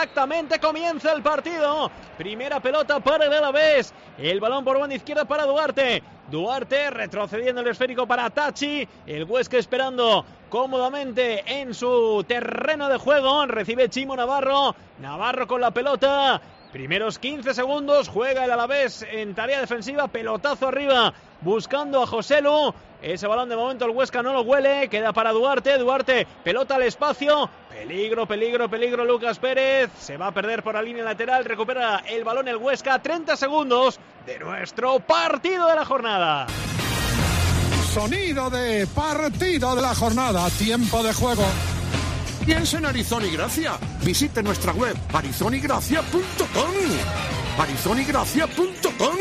Exactamente, comienza el partido. Primera pelota para el Alavés. El balón por banda izquierda para Duarte. Duarte retrocediendo el esférico para Tachi. El Huesca esperando cómodamente en su terreno de juego. Recibe Chimo Navarro. Navarro con la pelota. Primeros 15 segundos. Juega el Alavés en tarea defensiva. Pelotazo arriba buscando a Joselu. Ese balón de momento el Huesca no lo huele. Queda para Duarte. Duarte, pelota al espacio. Peligro, peligro, peligro. Lucas Pérez se va a perder por la línea lateral. Recupera el balón el Huesca. 30 segundos de nuestro partido de la jornada. Sonido de partido de la jornada. Tiempo de juego. Piensa en Arizona y Gracia. Visite nuestra web arizonigracia.com. arizonigracia.com.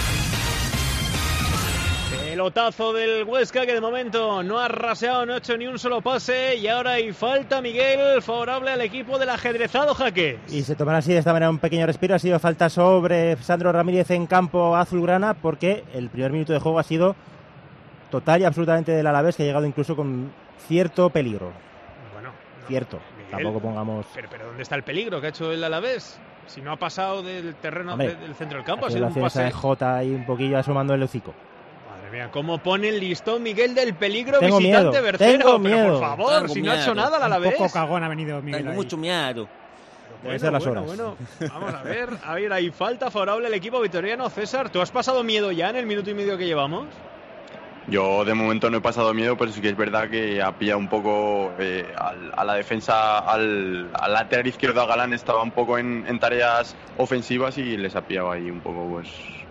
Pelotazo del Huesca que de momento no ha raseado, no ha hecho ni un solo pase y ahora hay falta, Miguel, favorable al equipo del ajedrezado Jaques. Y se tomará así de esta manera un pequeño respiro. Ha sido falta sobre Sandro Ramírez en campo azulgrana porque el primer minuto de juego ha sido total y absolutamente del Alavés, que ha llegado incluso con cierto peligro. Bueno, no, cierto, Miguel, tampoco pongamos... Pero ¿dónde está el peligro que ha hecho el Alavés? Si no ha pasado del terreno del centro del campo, ha sido un pase. Jota ahí un poquillo asomando el hocico. Mira cómo pone el listón Miguel del peligro. Tengo visitante miedo, Bercero. tengo pero miedo. por favor, Tengo si no miedo. ha hecho nada la Alavés. Un poco cagón ha venido Miguel. Tengo ahí. mucho miedo. Debe ser las horas. Bueno, vamos a ver, hay falta favorable al equipo vitoriano. César, ¿tú has pasado miedo ya en el minuto y medio que llevamos? Yo de momento no he pasado miedo, pero sí que es verdad que ha pillado un poco a la defensa, al lateral izquierdo, a Galán, estaba un poco en tareas ofensivas y les ha pillado ahí un poco, pues,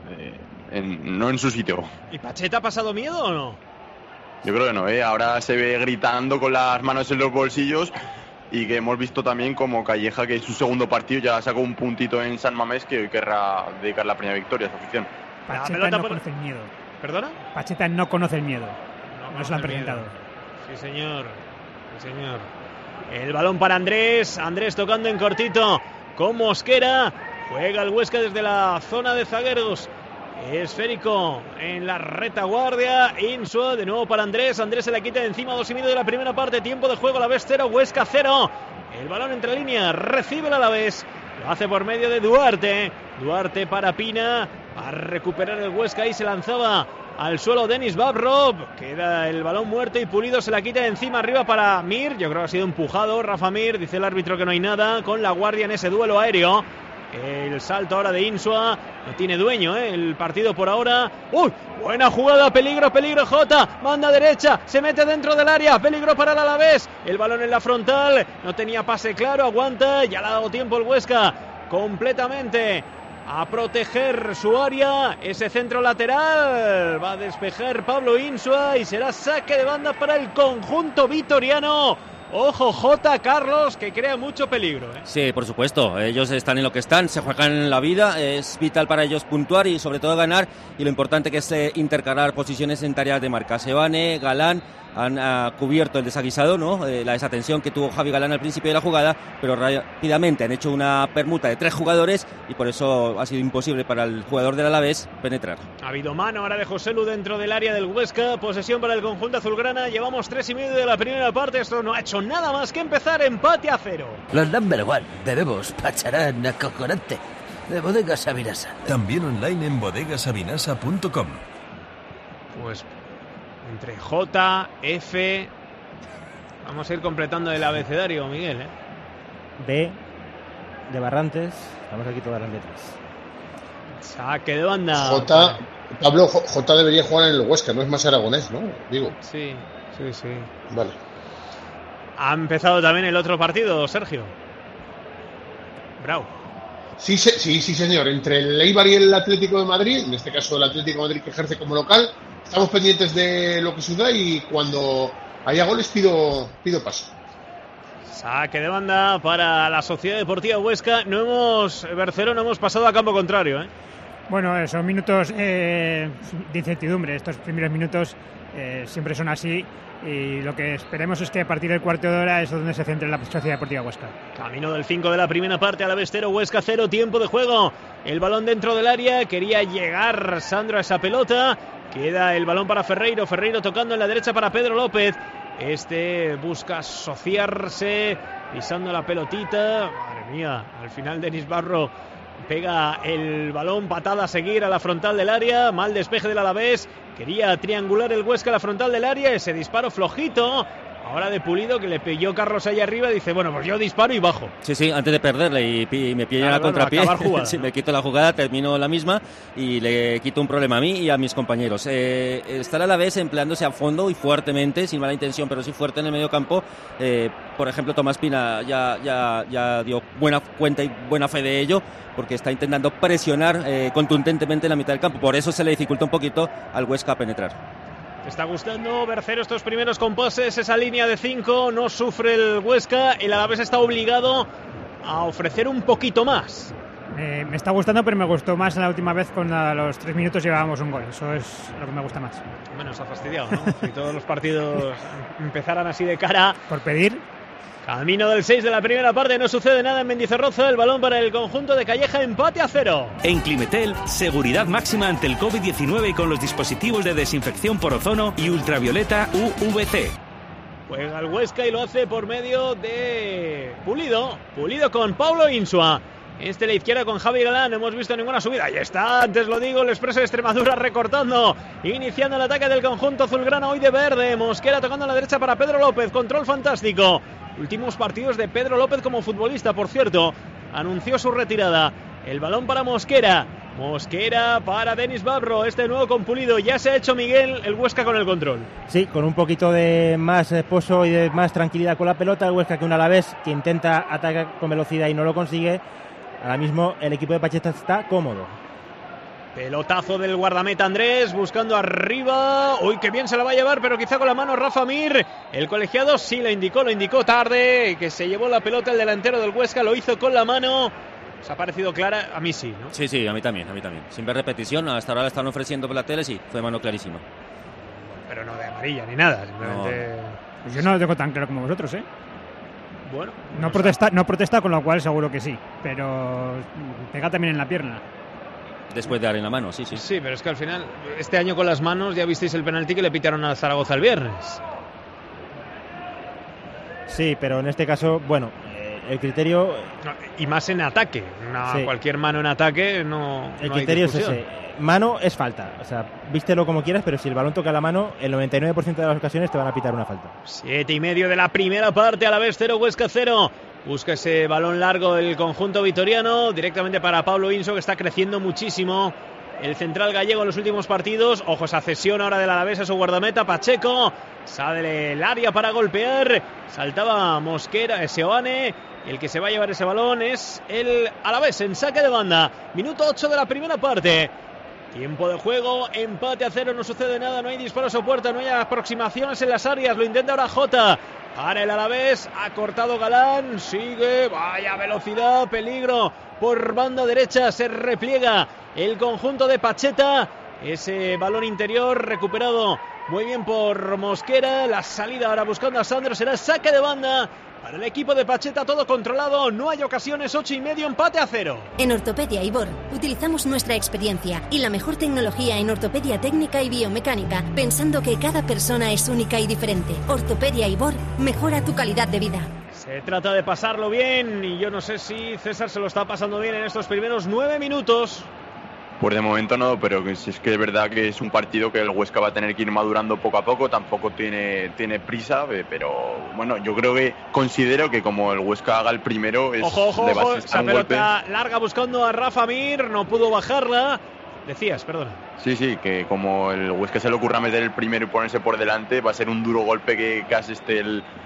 no en su sitio. ¿Y Pacheta ha pasado miedo o no? Yo creo que no, ahora se ve gritando con las manos en los bolsillos y que hemos visto también como Calleja, que en su segundo partido ya sacó un puntito en San Mamés, que hoy querrá dedicar la primera victoria a su afición. Pacheta no conoce el miedo. ¿Perdona? Pacheta no conoce el miedo. No se lo han presentado. Sí, señor. Sí, señor. El balón para Andrés. Andrés tocando en cortito con Mosquera. Juega el Huesca desde la zona de zagueros. Esférico en la retaguardia. Insua de nuevo para Andrés. Andrés se la quita de encima. 2:30 de la primera parte. Tiempo de juego. Alavés 0, Huesca 0. El balón entre líneas. Recibe el Alavés. Lo hace por medio de Duarte. Duarte para Pina. A recuperar el Huesca y se lanzaba al suelo Denis Babrov. Queda el balón muerto y Pulido se la quita de encima arriba para Mir. Yo creo que ha sido empujado Rafa Mir. Dice el árbitro que no hay nada con la guardia en ese duelo aéreo. El salto ahora de Insua. No tiene dueño, el partido por ahora. ¡Uy! Buena jugada, peligro, peligro. Jota, manda derecha, se mete dentro del área. Peligro para el Alavés. El balón en la frontal. No tenía pase claro, aguanta. Ya le ha dado tiempo el Huesca completamente a proteger su área. Ese centro lateral va a despejar Pablo Insua y será saque de banda para el conjunto vitoriano. Ojo, Jota, Carlos, que crea mucho peligro. Sí, por supuesto. Ellos están en lo que están, se juegan la vida. Es vital para ellos puntuar y sobre todo ganar. Y lo importante que es intercalar posiciones en tareas de marca. Sebane, Galán han cubierto el desaguisado, ¿no? La desatención que tuvo Javi Galán al principio de la jugada, pero rápidamente han hecho una permuta de 3 jugadores y por eso ha sido imposible para el jugador del Alavés penetrar. Ha habido mano ahora de Joselu dentro del área del Huesca. Posesión para el conjunto azulgrana. Llevamos 3:30 de la primera parte. Esto no ha hecho nada más que empezar. Empate a 0. Los number one. Bebemos pacharán acojonante. De Bodegas Avinasa. También online en bodegasabinasa.com. Pues entre J, F. Vamos a ir completando el abecedario, Miguel. B de Barrantes. Vamos aquí todas las letras. Saque de banda. Pablo, J debería jugar en el Huesca, no es más aragonés, ¿no? Digo. Sí. Vale. Ha empezado también el otro partido, Sergio. Bravo. Sí, señor. Entre el Eibar y el Atlético de Madrid, en este caso el Atlético de Madrid que ejerce como local, estamos pendientes de lo que suceda y cuando haya goles pido paso. Saque de banda para la Sociedad Deportiva Huesca. Bercero, no hemos pasado a campo contrario, Bueno, son minutos de incertidumbre. Estos primeros minutos siempre son así. Y lo que esperemos es que a partir del cuarto de hora es donde se centre la Sociedad Deportiva Huesca. Camino del 5 de la primera parte. Alavés 0, Huesca 0, tiempo de juego. El balón dentro del área. Quería llegar Sandro a esa pelota. Queda el balón para Ferreiro. Ferreiro tocando en la derecha para Pedro López. Este busca asociarse, pisando la pelotita. Madre mía, al final Denis Babro pega el balón, patada a seguir a la frontal del área, mal despeje del Alavés, quería triangular el Huesca a la frontal del área, ese disparo flojito, ahora de Pulido, que le pilló Carlos ahí arriba, dice, bueno, pues yo disparo y bajo. Sí, antes de perderle y me pillan a contrapié, si me quito la jugada, termino la misma y le quito un problema a mí y a mis compañeros. Está el Alavés empleándose a fondo y fuertemente, sin mala intención, pero sí fuerte en el medio campo. Por ejemplo, Tomás Pina ya dio buena cuenta y buena fe de ello, porque está intentando presionar contundentemente en la mitad del campo. Por eso se le dificulta un poquito al Huesca penetrar. ¿Te está gustando, Bercero, estos primeros compases? Esa línea de 5, no sufre el Huesca, el Alavés está obligado a ofrecer un poquito más. Me está gustando, pero me gustó más la última vez, con a los 3 minutos llevábamos un gol. Eso es lo que me gusta más. Bueno, se ha fastidiado, ¿no? Si todos los partidos empezaran así de cara. Por pedir. Camino del 6 de la primera parte, no sucede nada en Mendizorroza, el balón para el conjunto de Calleja, empate a 0. En Climetel, seguridad máxima ante el COVID-19 con los dispositivos de desinfección por ozono y ultravioleta UVC. Juega el Huesca y lo hace por medio de Pulido con Paulo Insua. La izquierda con Javi Galán, no hemos visto ninguna subida. Ahí está, antes lo digo, el Expreso de Extremadura recortando, iniciando el ataque del conjunto azulgrana hoy de verde. Mosquera tocando a la derecha para Pedro López, control fantástico. Últimos partidos de Pedro López como futbolista, por cierto, anunció su retirada. El balón para Mosquera para Denis Babro, nuevo con Pulido. Ya se ha hecho Miguel, el Huesca con el control. Sí, con un poquito de más pozo y de más tranquilidad con la pelota, el Huesca que un Alavés que intenta atacar con velocidad y no lo consigue. Ahora mismo el equipo de Pacheta está cómodo. Pelotazo del guardameta Andrés, buscando arriba. Uy, qué bien se la va a llevar, pero quizá con la mano Rafa Mir. El colegiado sí lo indicó tarde, que se llevó la pelota el delantero del Huesca, lo hizo con la mano. ¿Os ha parecido clara? A mí sí, ¿no? Sí, a mí también. Sin ver repetición, hasta ahora la están ofreciendo por la tele, sí, fue mano clarísima. Pero no de amarilla ni nada, simplemente... No. Pues yo no lo tengo tan claro como vosotros, ¿eh? Bueno, no protesta, con lo cual seguro que sí, pero pega también en la pierna. Después de dar en la mano, sí. Sí, pero es que al final, este año con las manos, ya visteis el penalti que le pitaron al Zaragoza el viernes. Sí, pero en este caso, bueno, el criterio... Y más en ataque, sí. Cualquier mano en ataque no el criterio es ese, mano es falta, o sea, vístelo como quieras, pero si el balón toca la mano, el 99% de las ocasiones te van a pitar una falta. 7:30 de la primera parte, Alavés 0, Huesca 0. Busca ese balón largo el conjunto vitoriano, directamente para Pablo Inso, que está creciendo muchísimo. El central gallego en los últimos partidos. Ojo, esa cesión ahora del Alavés a su guardameta, Pacheco. Sale el área para golpear. Saltaba Mosquera, Seoane. Y el que se va a llevar ese balón es el Alavés en saque de banda. Minuto 8 de la primera parte. Tiempo de juego, empate a 0, no sucede nada, no hay disparos a puerta, no hay aproximaciones en las áreas. Lo intenta ahora Jota. Para el Alavés, ha cortado Galán, sigue, vaya velocidad, peligro por banda derecha, se repliega el conjunto de Pacheta. Ese balón interior recuperado muy bien por Mosquera. La salida ahora buscando a Sandro, será saque de banda para el equipo de Pacheta, todo controlado, no hay ocasiones, 8:30, empate a 0. En Ortopedia Ibor utilizamos nuestra experiencia y la mejor tecnología en ortopedia técnica y biomecánica, pensando que cada persona es única y diferente. Ortopedia Ibor mejora tu calidad de vida. Se trata de pasarlo bien y yo no sé si César se lo está pasando bien en estos primeros 9 minutos. Pues de momento no, pero si es que es verdad que es un partido que el Huesca va a tener que ir madurando poco a poco, tampoco tiene prisa, pero bueno, yo considero que como el Huesca haga el primero, ojo, esa pelota larga buscando a Rafa Mir, no pudo bajarla. Decías, perdona. Sí, que como el Huesca se le ocurra meter el primero y ponerse por delante, va a ser un duro golpe que casi esté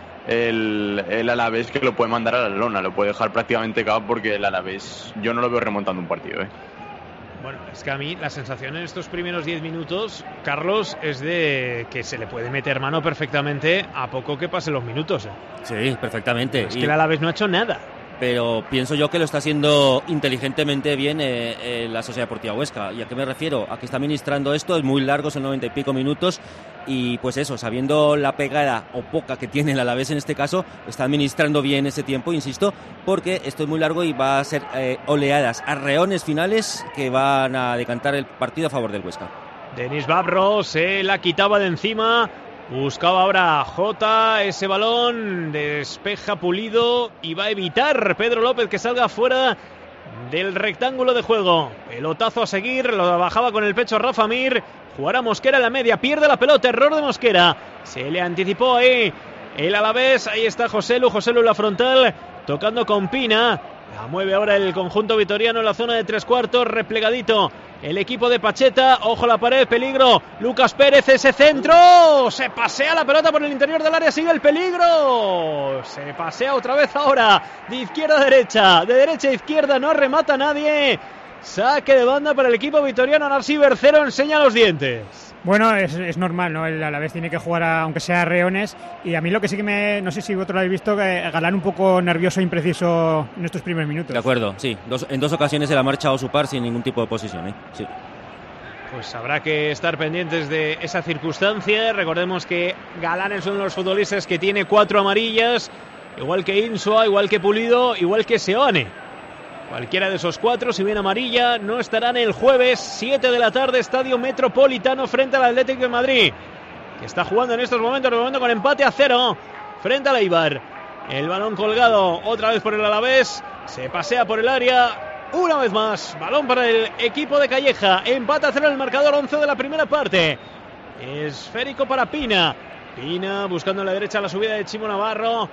el Alavés, que lo puede mandar a la lona, lo puede dejar prácticamente cao, porque el Alavés yo no lo veo remontando un partido, Bueno, es que a mí la sensación en estos primeros 10 minutos, Carlos, es de que se le puede meter mano perfectamente a poco que pasen los minutos. Sí, perfectamente. Es que el Alavés no ha hecho nada. Pero pienso yo que lo está haciendo inteligentemente bien la Sociedad Deportiva Huesca. ¿Y a qué me refiero? A que está administrando esto, es muy largo, son 90 y pico minutos. Y pues eso, sabiendo la pegada o poca que tiene el Alavés en este caso, está administrando bien ese tiempo, insisto, porque esto es muy largo y va a ser oleadas, arreones finales que van a decantar el partido a favor del Huesca. Denis Babro se la quitaba de encima Buscaba ahora Jota ese balón, despeja Pulido y va a evitar Pedro López que salga fuera del rectángulo de juego. Pelotazo a seguir, lo bajaba con el pecho Rafa Mir. Jugará Mosquera en la media, pierde la pelota, error de Mosquera. Se le anticipó ahí el Alavés, ahí está Joselu en la frontal, tocando con Pina. La mueve ahora el conjunto vitoriano en la zona de 3/4, replegadito el equipo de Pacheta. Ojo la pared, peligro. Lucas Pérez, ese centro. Se pasea la pelota por el interior del área, sigue el peligro. Se pasea otra vez ahora, de izquierda a derecha, de derecha a izquierda, no remata nadie. Saque de banda para el equipo vitoriano. Ahora sí, Bercero enseña los dientes. Bueno, es normal, ¿no? El Alavés tiene que jugar aunque sea a reones. Y a mí lo que sí que no sé si vosotros lo habéis visto, que Galán un poco nervioso e impreciso en estos primeros minutos. De acuerdo, sí. En dos ocasiones se la ha marchado su par sin ningún tipo de posición, ¿eh? Sí. Pues habrá que estar pendientes de esa circunstancia. Recordemos que Galán es uno de los futbolistas que tiene 4 amarillas, igual que Insua, igual que Pulido, igual que Seoane. Cualquiera de esos 4, si bien amarilla, no estarán el jueves, 7 de la tarde, Estadio Metropolitano, frente al Atlético de Madrid, que está jugando en estos momentos, de momento con empate a 0, frente al Eibar. El balón colgado otra vez por el Alavés, se pasea por el área, una vez más, balón para el equipo de Calleja, empate a 0 el marcador, 11 de la primera parte. Esférico para Pina, buscando a la derecha la subida de Chimo Navarro.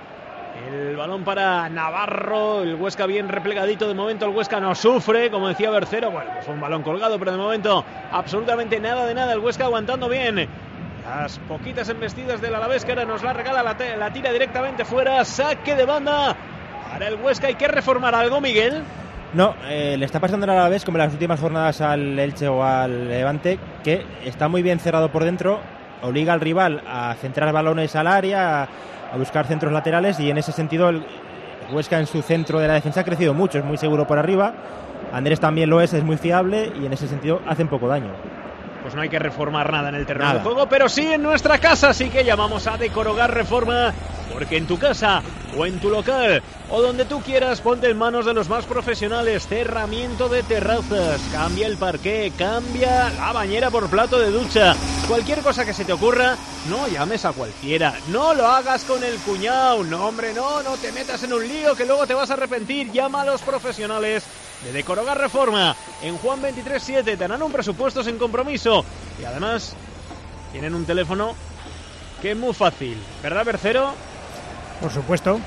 El balón para Navarro, el Huesca bien replegadito, de momento el Huesca no sufre, como decía Bercero, bueno, pues fue un balón colgado, pero de momento absolutamente nada de nada, el Huesca aguantando bien. Las poquitas embestidas del Alavés que ahora nos la regala, la tira directamente fuera, saque de banda para el Huesca. ¿Hay que reformar algo, Miguel? No, le está pasando al Alavés como en las últimas jornadas al Elche o al Levante, que está muy bien cerrado por dentro, obliga al rival a centrar balones al área, a buscar centros laterales, y en ese sentido el Huesca en su centro de la defensa ha crecido mucho, es muy seguro por arriba. Andrés también lo es muy fiable, y en ese sentido hace un poco daño. Pues no hay que reformar nada en el terreno de juego, pero sí en nuestra casa, así que llamamos a Decorogar Reforma, porque en tu casa o en tu local o donde tú quieras, ponte en manos de los más profesionales. Cerramiento de terrazas, cambia el parqué, cambia la bañera por plato de ducha, cualquier cosa que se te ocurra, no llames a cualquiera, no lo hagas con el cuñado, no hombre, no te metas en un lío que luego te vas a arrepentir. Llama a los profesionales de Decorogar Reforma en Juan 23-7, te darán un presupuesto sin compromiso y además tienen un teléfono que es muy fácil, ¿verdad, Bercero? Por supuesto.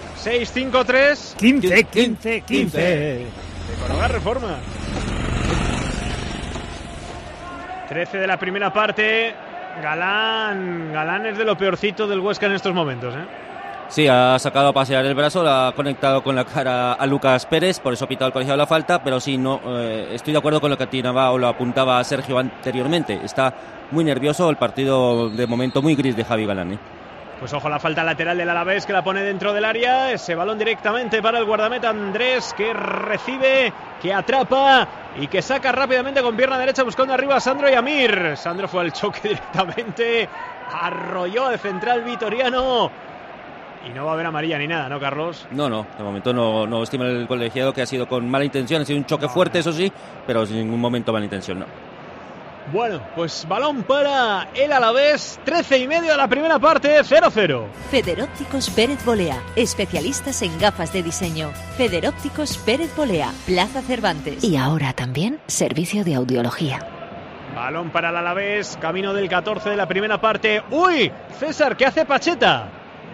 653 15. Decorogar Reforma. 13 de la primera parte. Galán es de lo peorcito del Huesca en estos momentos, ¿eh? Sí, ha sacado a pasear el brazo, la ha conectado con la cara a Lucas Pérez, por eso ha pitado el colegiado la falta, pero sí, no estoy de acuerdo con lo que atinaba o lo apuntaba Sergio anteriormente. Está muy nervioso, el partido de momento muy gris de Javi Galán, ¿eh? Pues ojo la falta lateral del Alavés, que la pone dentro del área. Ese balón directamente para el guardameta Andrés, que recibe, que atrapa y que saca rápidamente con pierna derecha buscando arriba a Sandro Yamir. Sandro fue al choque directamente, arrolló al central vitoriano. Y no va a haber amarilla ni nada, ¿no, Carlos? No, de momento no estima el colegiado que ha sido con mala intención. Ha sido un choque fuerte, eso sí, pero sin ningún momento mala intención, no. Bueno, pues balón para el Alavés, 13:30 de la primera parte, 0-0. Federópticos Pérez Bolea, especialistas en gafas de diseño. Federópticos Pérez Bolea, Plaza Cervantes. Y ahora también servicio de audiología. Balón para el Alavés, camino del 14 de la primera parte. ¡Uy! César, ¿qué hace Pacheta?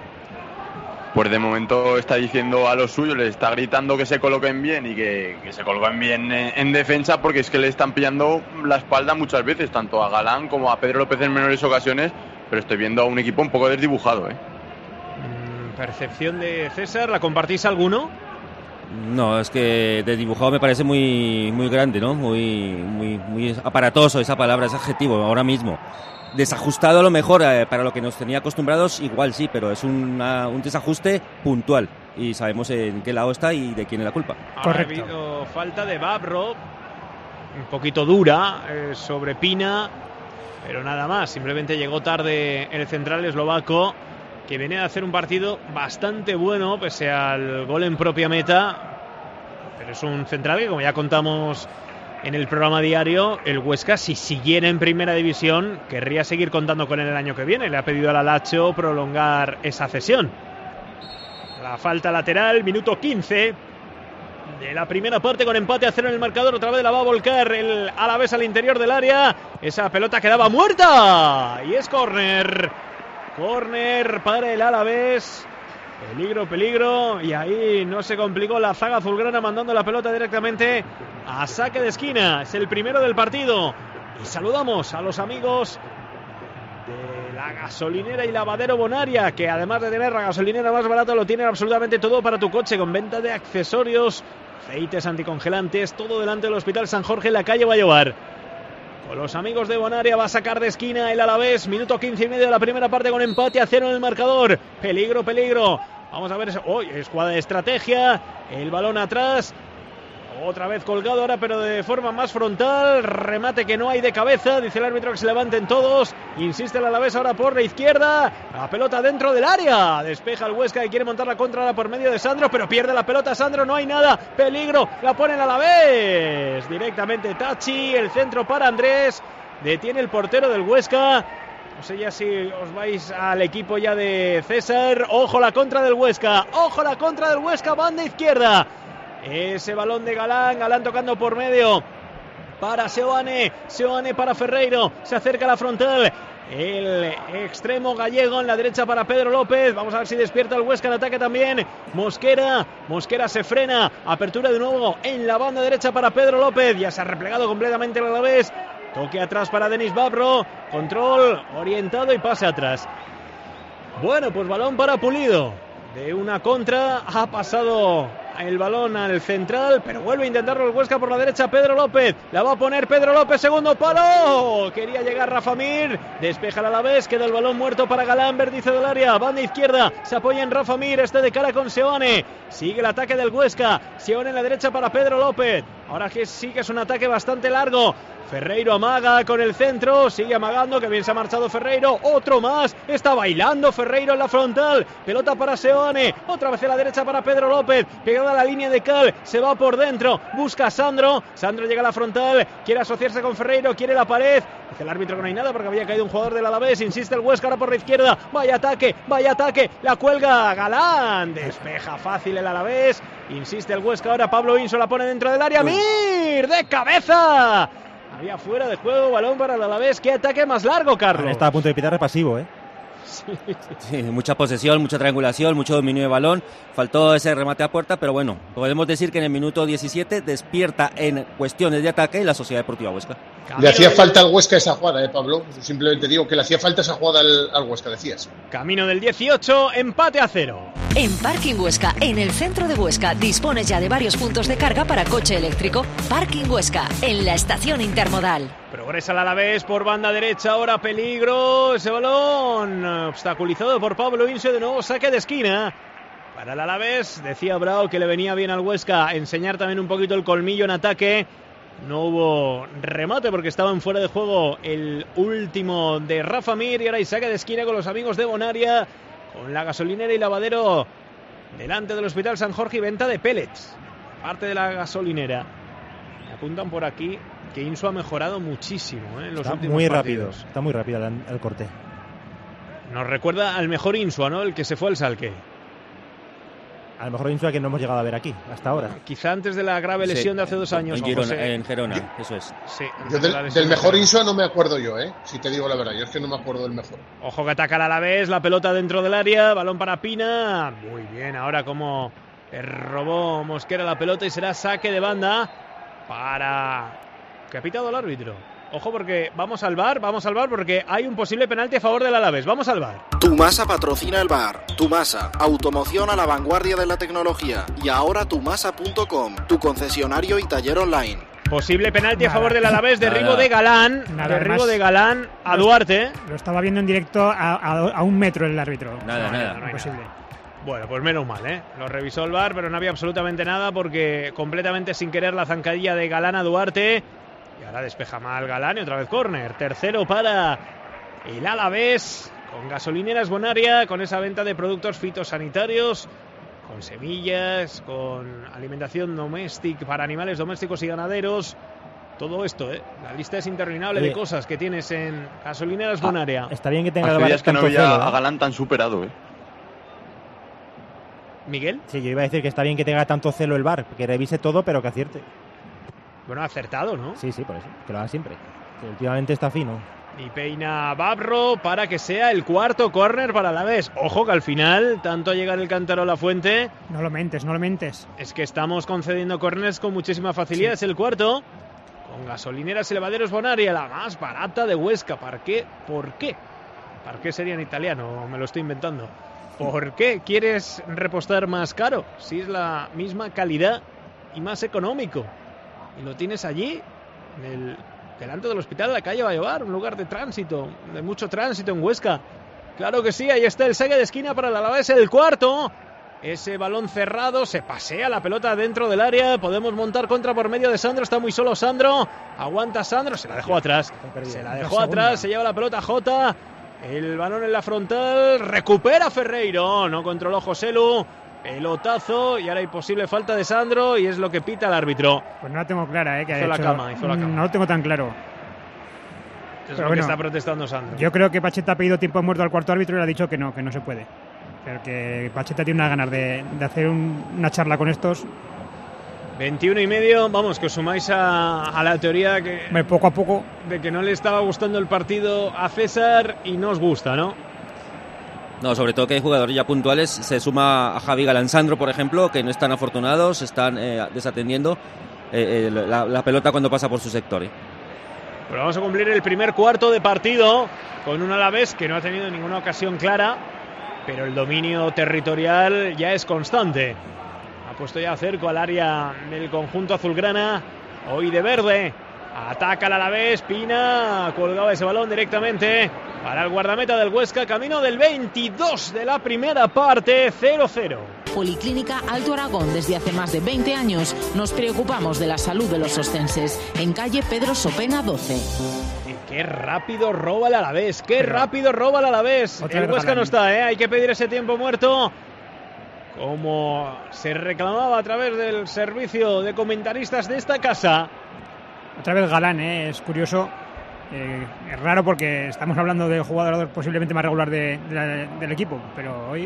Pues de momento está diciendo a los suyos, les está gritando que se coloquen bien y que se coloquen bien en defensa, porque es que le están pillando la espalda muchas veces, tanto a Galán como a Pedro López en menores ocasiones, pero estoy viendo a un equipo un poco desdibujado, ¿eh? Percepción de César, ¿la compartís alguno? No, es que desdibujado me parece muy grande, ¿no? Muy aparatoso esa palabra, ese adjetivo ahora mismo. Desajustado a lo mejor, para lo que nos tenía acostumbrados, igual sí, pero es un desajuste puntual y sabemos en qué lado está y de quién es la culpa. Correcto. Ha habido falta de Babro, un poquito dura, sobre Pina, pero nada más. Simplemente llegó tarde el central eslovaco, que venía a hacer un partido bastante bueno, pese al gol en propia meta. Pero es un central que, como ya contamos en el programa diario, el Huesca, si siguiera en primera división, querría seguir contando con él el año que viene. Le ha pedido al Alacho prolongar esa cesión. La falta lateral, minuto 15 de la primera parte, con empate a 0 en el marcador. Otra vez la va a volcar el Alavés al interior del área. Esa pelota quedaba muerta y es córner. Córner para el Alavés. Peligro, y ahí no se complicó la zaga azulgrana, mandando la pelota directamente a saque de esquina. Es el primero del partido. Y saludamos a los amigos de la gasolinera y lavadero Bonaria, que además de tener la gasolinera más barata, lo tienen absolutamente todo para tu coche, con venta de accesorios, aceites anticongelantes, todo delante del Hospital San Jorge en la calle Vallovar. Con los amigos de Bonaria va a sacar de esquina el Alavés. Minuto 15 y medio de la primera parte, con empate a 0 en el marcador. Peligro. Vamos a ver, es jugada de estrategia. El balón atrás. Otra vez colgado ahora, pero de forma más frontal. Remate que no hay de cabeza. Dice el árbitro que se levanten todos. Insiste el Alavés ahora por la izquierda. La pelota dentro del área. Despeja el Huesca y quiere montar la contra ahora por medio de Sandro, pero pierde la pelota Sandro. No hay nada. Peligro. La pone el Alavés. Directamente Tachi. El centro para Andrés. Detiene el portero del Huesca. No sé ya si os vais al equipo ya de César. Ojo la contra del Huesca. Banda izquierda. Ese balón de Galán tocando por medio para Seoane para Ferreiro, se acerca a la frontal, el extremo gallego en la derecha para Pedro López. Vamos a ver si despierta el Huesca en ataque también. Mosquera se frena, apertura de nuevo en la banda derecha para Pedro López, ya se ha replegado completamente el Alavés. Toque atrás para Denis Babro, control orientado y pase atrás. Bueno, pues balón para Pulido. De una contra ha pasado el balón al central, pero vuelve a intentarlo el Huesca por la derecha. Pedro López, la va a poner Pedro López, segundo palo. Quería llegar Rafa Mir, despeja el Alavés, queda el balón muerto para Galán, vértice del área, banda izquierda, se apoya en Rafa Mir, de cara con Seoane. Sigue el ataque del Huesca, Seoane en la derecha para Pedro López. Ahora que sí que es un ataque bastante largo. Ferreiro amaga con el centro, sigue amagando, que bien se ha marchado Ferreiro, otro más, está bailando Ferreiro en la frontal, pelota para Seoane, otra vez a la derecha para Pedro López, pegada a la línea de cal, se va por dentro, busca a Sandro llega a la frontal, quiere asociarse con Ferreiro, quiere la pared, dice el árbitro que no hay nada porque había caído un jugador del Alavés, insiste el Huesca ahora por la izquierda, vaya ataque, la cuelga Galán, despeja fácil el Alavés, insiste el Huesca ahora, Pablo Inso la pone dentro del área, Mir, de cabeza. Había fuera de juego, balón para el Alavés. ¿Qué ataque más largo, Carlos? Está a punto de pitar repasivo, ¿eh? Sí, mucha posesión, mucha triangulación, mucho dominio de balón. Faltó ese remate a puerta, pero bueno, podemos decir que en el minuto 17 despierta en cuestiones de ataque la Sociedad Deportiva Huesca. Le hacía falta al Huesca esa jugada, Pablo. Simplemente digo que le hacía falta esa jugada al Huesca, decías. Camino del 18, empate a 0. En Parking Huesca, en el centro de Huesca, dispones ya de varios puntos de carga para coche eléctrico. Parking Huesca, en la estación intermodal. Progresa el Alavés por banda derecha, ahora peligro, ese balón obstaculizado por Pablo Inso, de nuevo saque de esquina para el Alavés. Decía Bravo que le venía bien al Huesca enseñar también un poquito el colmillo en ataque. No hubo remate porque estaba en fuera de juego el último de Rafa Mir, y ahora hay saque de esquina con los amigos de Bonaria, con la gasolinera y lavadero delante del Hospital San Jorge y venta de pellets, parte de la gasolinera. Me apuntan por aquí que Inso ha mejorado muchísimo en los últimos muy partidos. rápido, está muy rápido el corte. Nos recuerda al mejor Insua, ¿no? El que se fue al Salque. Al mejor Insua que no hemos llegado a ver aquí, hasta ahora. Quizá antes de la grave lesión de hace 2 años. En Gerona, eso es. Sí, yo del mejor Insua no me acuerdo yo, si te digo la verdad. Yo es que no me acuerdo del mejor. Ojo que ataca el Alavés, la pelota dentro del área, balón para Pina. Muy bien, ahora como robó Mosquera la pelota y será saque de banda para... ¿Qué ha pitado el árbitro? Ojo porque vamos al VAR porque hay un posible penalti a favor del Alavés. Vamos al VAR. Tumasa patrocina el VAR. Tumasa, automoción a la vanguardia de la tecnología. Y ahora tumasa.com, tu concesionario y taller online. Posible penalti a favor del Alavés, derribo de Galán. Derribo de Galán a Duarte. Lo estaba viendo en directo a 1 metro el árbitro. Nada. Imposible. Bueno, pues menos mal, Lo revisó el VAR, pero no había absolutamente nada porque completamente sin querer la zancadilla de Galán a Duarte. Y ahora despeja mal Galán y otra vez córner. Tercero para el Alavés, con gasolineras Bonaria, con esa venta de productos fitosanitarios, con semillas, con alimentación doméstica para animales domésticos y ganaderos, todo esto, la lista es interminable de cosas que tienes en Gasolineras Bonaria. Está bien que tenga Hace el VAR días que no tanto veía celo, a Galán tan superado, ¿Miguel? Sí, yo iba a decir que está bien que tenga tanto celo el VAR, que revise todo, pero que acierte. Bueno, acertado, ¿no? Sí, por eso, que lo haga siempre. Que últimamente está fino. Y peina Babro para que sea el cuarto córner para Alavés. Ojo que al final, tanto a llegar el cántaro a la fuente... No lo mentes. Es que estamos concediendo córners con muchísima facilidad. Sí. Es el cuarto. Con Gasolineras y Levaderos Bonaria, la más barata de Huesca. ¿Por qué? ¿Por qué sería en italiano? Me lo estoy inventando. ¿Por qué quieres repostar más caro? Si es la misma calidad y más económico. Y lo tienes allí, delante del hospital de la calle Vallevar, un lugar de tránsito, de mucho tránsito en Huesca. Claro que sí, ahí está el saque de esquina para el Alavés, el cuarto. Ese balón cerrado, se pasea la pelota dentro del área, podemos montar contra por medio de Sandro, está muy solo Sandro, aguanta Sandro, se la dejó atrás, se lleva la pelota Jota, el balón en la frontal, recupera Ferreiro, no controló Joselu, pelotazo y ahora hay posible falta de Sandro y es lo que pita el árbitro. Pues no la tengo clara, que hizo la cama. No lo tengo tan claro. Es lo que está protestando Sandro. Yo creo que Pacheta ha pedido tiempo muerto al cuarto árbitro y le ha dicho que no se puede. Pero que Pacheta tiene unas ganas de hacer una charla con estos. 21:30, vamos, que os sumáis a la teoría que poco a poco de que no le estaba gustando el partido a César y no os gusta, ¿no? No, sobre todo que hay jugadores ya puntuales. Se suma a Javi Galán, Sandro, por ejemplo, que no están afortunados, están desatendiendo la pelota cuando pasa por su sector. Pues vamos a cumplir el primer cuarto de partido con un Alavés que no ha tenido ninguna ocasión clara, pero el dominio territorial ya es constante. Ha puesto ya cerco al área del conjunto azulgrana, hoy de verde. Ataca el Alavés, Pina colgaba ese balón directamente para el guardameta del Huesca, camino del 22 de la primera parte, 0-0. Policlínica Alto Aragón, desde hace más de 20 años nos preocupamos de la salud de los ostenses, en calle Pedro Sopena 12. Y qué rápido roba el Alavés, el Huesca no está, hay que pedir ese tiempo muerto, como se reclamaba a través del servicio de comentaristas de esta casa. Otra vez Galán, es curioso, es raro porque estamos hablando del jugador posiblemente más regular del equipo, pero hoy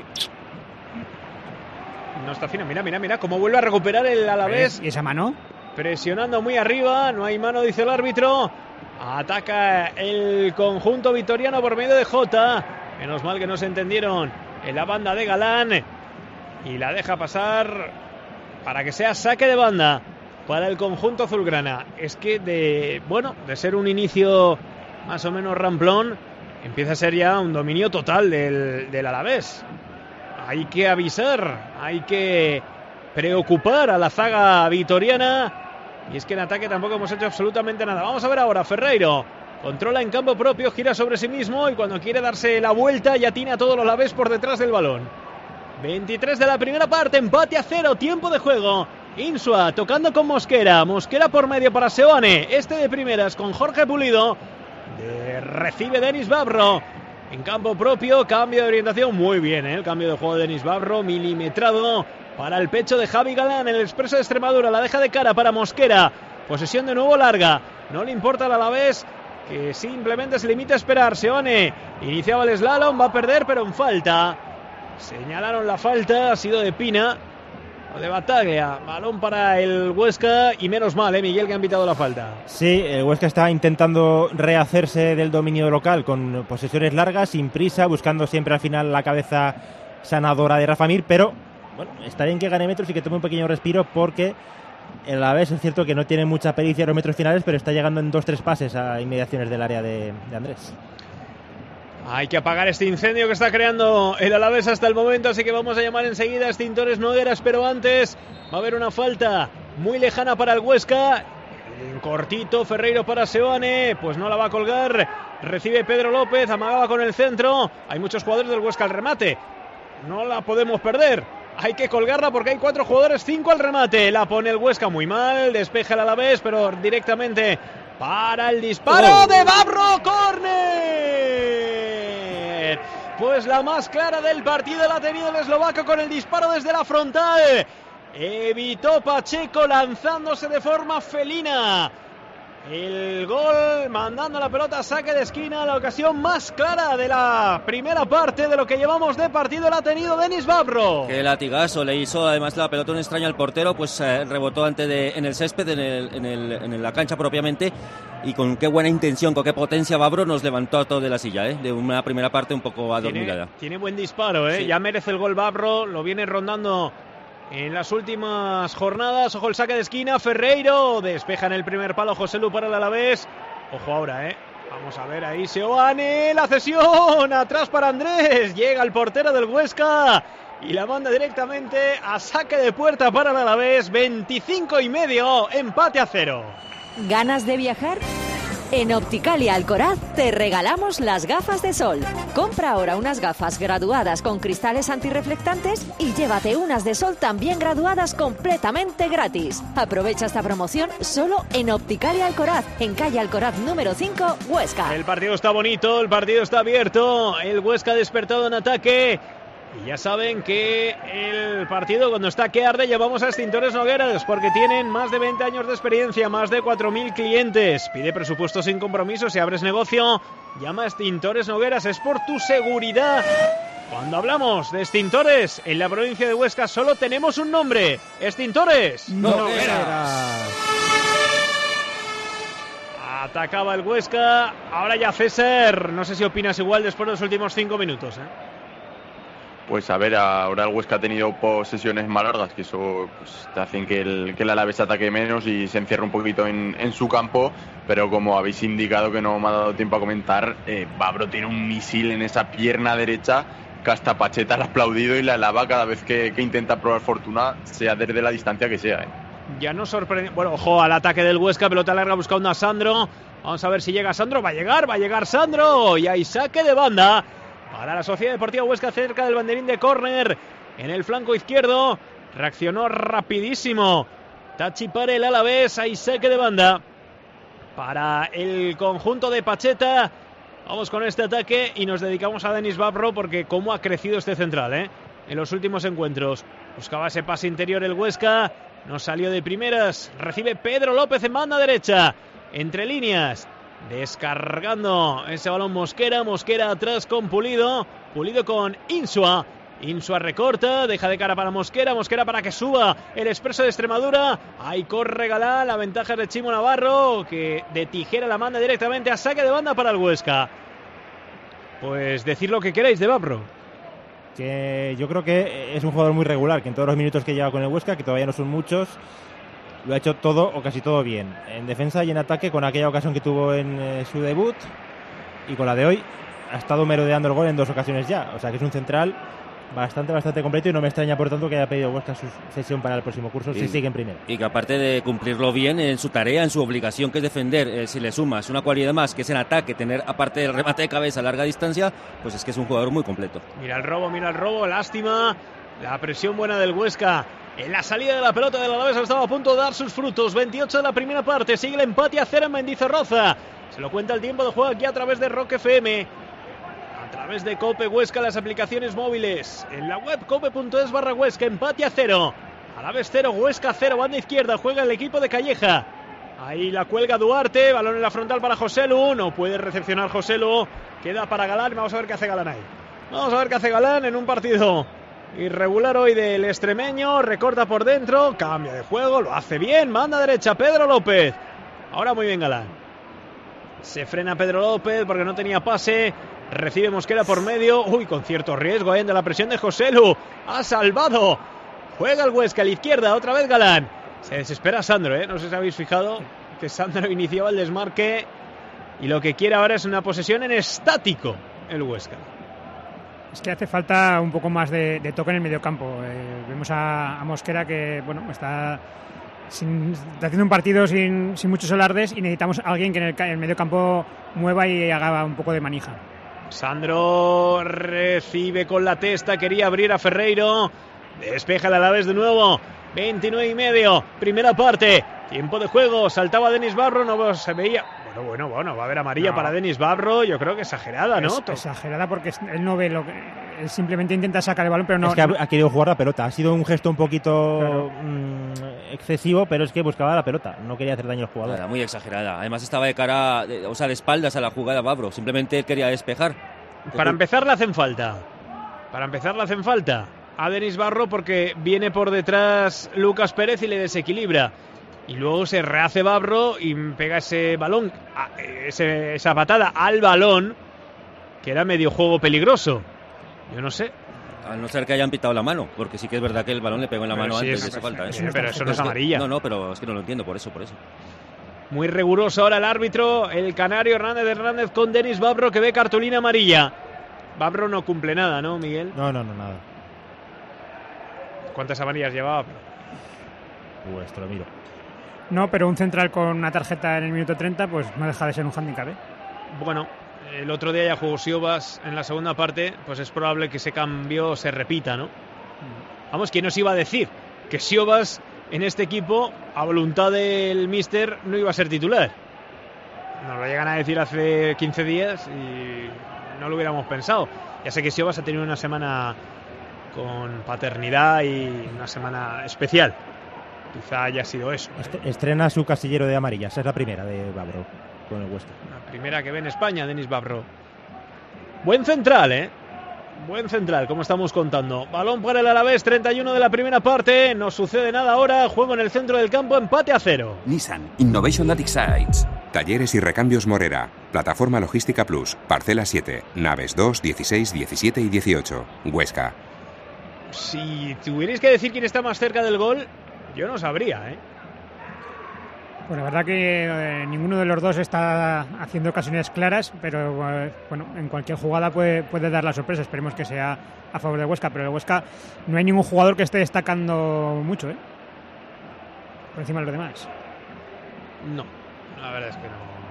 no está fino. Mira cómo vuelve a recuperar el Alavés. ¿Y esa mano? Presionando muy arriba, no hay mano, dice el árbitro. Ataca el conjunto vitoriano por medio de Jota. Menos mal que no se entendieron en la banda de Galán y la deja pasar para que sea saque de banda para el conjunto azulgrana. Es que de ser un inicio más o menos ramplón, empieza a ser ya un dominio total del Alavés. Hay que avisar, hay que preocupar a la zaga vitoriana, y es que en ataque tampoco hemos hecho absolutamente nada. Vamos a ver ahora, Ferreiro controla en campo propio, gira sobre sí mismo y cuando quiere darse la vuelta ya tiene a todos los Alavés por detrás del balón. 23 de la primera parte, empate a 0, tiempo de juego. Insua tocando con Mosquera por medio para Seoane, de primeras con Jorge Pulido, recibe Denis Babro en campo propio, cambio de orientación, muy bien, el cambio de juego de Denis Babro, milimetrado para el pecho de Javi Galán, el Expreso de Extremadura, la deja de cara para Mosquera, posesión de nuevo larga, no le importa al Alavés, que simplemente se limita a esperar. Seoane iniciaba el slalom, va a perder pero en falta, señalaron la falta, ha sido de Pina o de Bataglia, balón para el Huesca y menos mal, Miguel, que han pitado la falta. Sí, el Huesca está intentando rehacerse del dominio local con posesiones largas, sin prisa, buscando siempre al final la cabeza sanadora de Rafa Mir, pero bueno, está bien que gane metros y que tome un pequeño respiro porque a la vez es cierto que no tiene mucha pericia en los metros finales, pero está llegando en 2-3 pases a inmediaciones del área de Andrés. Hay que apagar este incendio que está creando el Alavés hasta el momento, así que vamos a llamar enseguida a extintores Nogueras, pero antes va a haber una falta muy lejana para el Huesca. En cortito, Ferreiro para Seoane, pues no la va a colgar, recibe Pedro López, amagaba con el centro, hay muchos jugadores del Huesca al remate, no la podemos perder, hay que colgarla porque hay 4 jugadores, 5 al remate, la pone el Huesca muy mal, despeja el Alavés, pero directamente para el disparo de Babro, córner. Pues la más clara del partido la ha tenido el eslovaco con el disparo desde la frontal. Evitó Pacheco lanzándose de forma felina El gol, mandando la pelota, saque de esquina, la ocasión más clara de la primera parte de lo que llevamos de partido la ha tenido Denis Vavro. Qué latigazo le hizo, además la pelota un extraño al portero, pues rebotó en el césped, en la cancha propiamente, y con qué buena intención, con qué potencia Vavro nos levantó a todos de la silla, de una primera parte un poco adormilada. Tiene buen disparo, Sí. Ya merece el gol Vavro, lo viene rondando en las últimas jornadas. Ojo el saque de esquina, Ferreiro despeja en el primer palo Joselu para el Alavés. Ojo ahora, vamos a ver ahí Seoane, la cesión atrás para Andrés, llega el portero del Huesca y la manda directamente a saque de puerta para el Alavés. 25,5, empate a 0. ¿Ganas de viajar? En Opticalia Alcoraz te regalamos las gafas de sol. Compra ahora unas gafas graduadas con cristales antirreflectantes y llévate unas de sol también graduadas completamente gratis. Aprovecha esta promoción solo en Opticalia Alcoraz, en calle Alcoraz número 5, Huesca. El partido está bonito, el partido está abierto, el Huesca ha despertado en ataque. Y ya saben que el partido cuando está que arde llevamos a Extintores Nogueras porque tienen más de 20 años de experiencia, más de 4.000 clientes. Pide presupuesto sin compromiso, si abres negocio, llama a Extintores Nogueras, es por tu seguridad. Cuando hablamos de extintores en la provincia de Huesca solo tenemos un nombre, Extintores Nogueras. Atacaba el Huesca, ahora ya César, no sé si opinas igual después de los últimos 5 minutos, Pues a ver, ahora el Huesca ha tenido posesiones más largas, que eso pues, te hacen que el Alavés ataque menos y se encierra un poquito en su campo, pero como habéis indicado que no me ha dado tiempo a comentar, Vavro tiene un misil en esa pierna derecha que hasta Pacheta le ha aplaudido y la alaba cada vez que intenta probar fortuna, sea desde la distancia que sea. Ya no sorprende. Bueno, ojo al ataque del Huesca, pelota larga buscando a Sandro. Vamos a ver si llega Sandro, va a llegar Sandro y hay saque de banda para la Sociedad Deportiva Huesca cerca del banderín de córner en el flanco izquierdo. Reaccionó rapidísimo Tachi para el Alavés. Hay saque de banda para el conjunto de Pacheta. Vamos con este ataque y nos dedicamos a Denis Vavro porque cómo ha crecido este central en los últimos encuentros. Buscaba ese pase interior el Huesca, no salió de primeras. Recibe Pedro López en banda derecha, entre líneas, descargando ese balón Mosquera atrás con Pulido con Insua recorta, deja de cara para Mosquera para que suba el Expreso de Extremadura. Ahí corre Galán, la ventaja es de Chimo Navarro, que de tijera la manda directamente a saque de banda para el Huesca. Pues decir lo que queráis de Vavro. Que yo creo que es un jugador muy regular, que en todos los minutos que lleva con el Huesca, que todavía no son muchos, lo ha hecho todo o casi todo bien, en defensa y en ataque, con aquella ocasión que tuvo en su debut y con la de hoy ha estado merodeando el gol en 2 ocasiones ya, o sea que es un central bastante completo y no me extraña por tanto que haya pedido Huesca su sesión para el próximo curso si sigue en primera. Y que aparte de cumplirlo bien en su tarea, en su obligación que es defender, si le sumas una cualidad más que es en ataque, tener aparte del remate de cabeza a larga distancia, pues es que es un jugador muy completo. Mira el robo, lástima la presión buena del Huesca. En la salida de la pelota del Alavés estaba a punto de dar sus frutos. 28 de la primera parte, sigue el empate a 0 en Mendizorroza. Se lo cuenta el tiempo de juego aquí a través de Rock FM, a través de Cope Huesca, las aplicaciones móviles, en la web cope.es/Huesca. Empate a 0, Alavés 0, Huesca 0, banda izquierda, juega el equipo de Calleja. Ahí la cuelga Duarte, balón en la frontal para Joselu, no puede recepcionar Joselu, queda para Galán. Vamos a ver qué hace Galán ahí. Vamos a ver qué hace Galán en un partido irregular hoy del extremeño. Recorta por dentro, cambia de juego, lo hace bien, manda derecha Pedro López. Ahora muy bien Galán. Se frena Pedro López porque no tenía pase. Recibe Mosquera por medio. Uy, con cierto riesgo de la presión de Joselu. Ha salvado. Juega el Huesca a la izquierda, otra vez Galán. Se desespera Sandro, no sé si habéis fijado que Sandro iniciaba el desmarque y lo que quiere ahora es una posesión en estático el Huesca. Es que hace falta un poco más de toque en el mediocampo. Vemos a Mosquera que está haciendo un partido sin muchos alardes y necesitamos a alguien que en el mediocampo mueva y haga un poco de manija. Sandro recibe con la testa, quería abrir a Ferreiro, despeja el Alavés de nuevo. 29,5, primera parte, tiempo de juego, saltaba Denis Vavro, no se veía. Bueno, va a haber amarilla para Denis Vavro, yo creo que exagerada, ¿no? Exagerada porque él no ve él simplemente intenta sacar el balón, pero no... Es que ha querido jugar la pelota. Ha sido un gesto un poquito excesivo, pero es que buscaba la pelota. No quería hacer daño al jugador. Nada, muy exagerada. Además estaba de cara, de espaldas a la jugada Babro. Simplemente quería despejar. Para empezar le hacen falta. A Denis Barro porque viene por detrás Lucas Pérez y le desequilibra. Y luego se rehace Babro y pega ese balón, esa patada al balón, que era medio juego peligroso. Yo no sé. A no ser que hayan pitado la mano, porque sí que es verdad que el balón le pegó en la mano antes de esa falta. Pero eso no es amarilla. No, pero es que no lo entiendo, por eso. Muy riguroso ahora el árbitro, el canario Hernández con Denis Babro, que ve cartulina amarilla. Babro no cumple nada, ¿no, Miguel? No, nada. ¿Cuántas amarillas llevaba? Pues te lo miro. No, pero un central con una tarjeta en el minuto 30, pues no deja de ser un hándicap, ¿eh? Bueno, el otro día ya jugó Siobas en la segunda parte, pues es probable que ese cambio se repita, ¿no? Vamos, ¿quién nos iba a decir que Siobas en este equipo, a voluntad del míster, no iba a ser titular? Nos lo llegan a decir hace 15 días y no lo hubiéramos pensado. Ya sé que Siobas ha tenido una semana con paternidad y una semana especial. Quizá haya sido eso. Estrena su casillero de amarillas. Es la primera de Babro con el Huesca. La primera que ve en España, Denis Babro. Buen central, ¿eh? Buen central, como estamos contando. Balón para el Alavés, 31 de la primera parte. No sucede nada ahora. Juego en el centro del campo, empate a 0. Nissan Innovation that excites. Talleres y recambios Morera. Plataforma Logística Plus. Parcela 7. Naves 2, 16, 17 y 18. Huesca. Si tuvierais que decir quién está más cerca del gol, yo no sabría, ¿eh? Pues la verdad que ninguno de los dos está haciendo ocasiones claras, pero bueno, en cualquier jugada puede dar la sorpresa. Esperemos que sea a favor de Huesca, pero el Huesca no hay ningún jugador que esté destacando mucho, ¿eh? Por encima de los demás. No, la verdad es que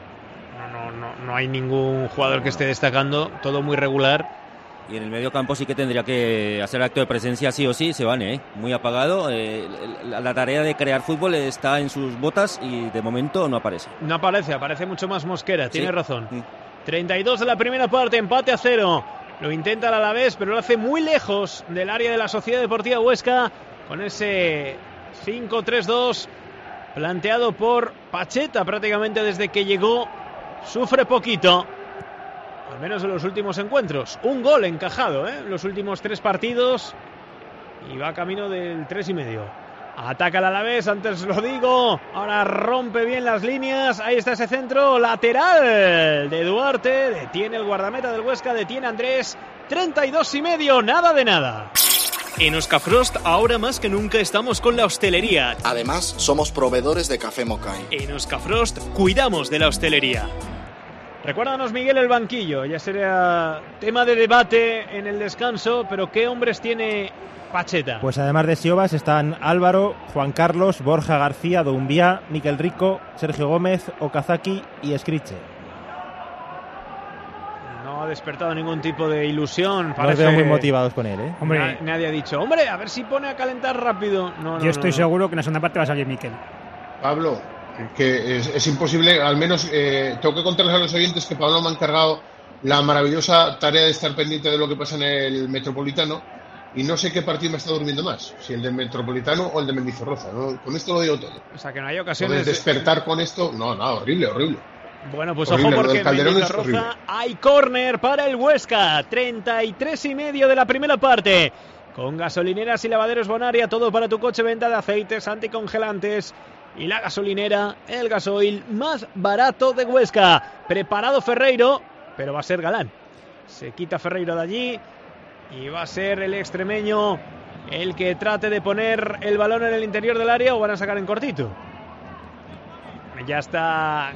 no hay ningún jugador que esté destacando, todo muy regular. Y en el medio campo sí que tendría que hacer acto de presencia sí o sí, Sebane, muy apagado. La tarea de crear fútbol está en sus botas y de momento no aparece. No aparece mucho más Mosquera, tiene razón. 32 de la primera parte, empate a 0. Lo intenta el Alavés, pero lo hace muy lejos del área de la Sociedad Deportiva Huesca, con ese 5-3-2 planteado por Pacheta prácticamente desde que llegó. Sufre poquito, al menos en los últimos encuentros. Un gol encajado, en los últimos 3 partidos. Y va camino del 3,5. Ataca el Alavés, antes lo digo. Ahora rompe bien las líneas. Ahí está ese centro lateral de Duarte. Detiene el guardameta del Huesca, detiene a Andrés. 32,5, nada de nada. En Oscafrost, ahora más que nunca estamos con la hostelería. Además, somos proveedores de café Mokai. En Oscafrost, cuidamos de la hostelería. Recuérdanos, Miguel, el banquillo. Ya sería tema de debate en el descanso, pero ¿qué hombres tiene Pacheta? Pues además de Siobas están Álvaro, Juan Carlos, Borja García, Doumbia, Miquel Rico, Sergio Gómez, Okazaki y Escriche. No ha despertado ningún tipo de ilusión. Los veo muy motivados con él, ¿eh? Hombre, nadie ha dicho, hombre, a ver si pone a calentar rápido. Yo estoy seguro que en la segunda parte va a salir Miquel. Pablo, que es imposible, al menos tengo que contarles a los oyentes que Pablo me ha encargado la maravillosa tarea de estar pendiente de lo que pasa en el Metropolitano y no sé qué partido me está durmiendo más, si el del Metropolitano o el de Mendizorroza, ¿no? Con esto lo digo todo. O sea, que no hay ocasiones... Entonces, despertar con esto, no, horrible. Bueno, pues horrible, ojo porque en Calderón Mendizorroza hay córner para el Huesca. 33,5 de la primera parte. Con gasolineras y lavaderos Bonaria, todo para tu coche, venta de aceites anticongelantes. Y la gasolinera, el gasoil más barato de Huesca. Preparado Ferreiro, pero va a ser Galán. Se quita Ferreiro de allí y va a ser el extremeño el que trate de poner el balón en el interior del área, o van a sacar en cortito. Ya está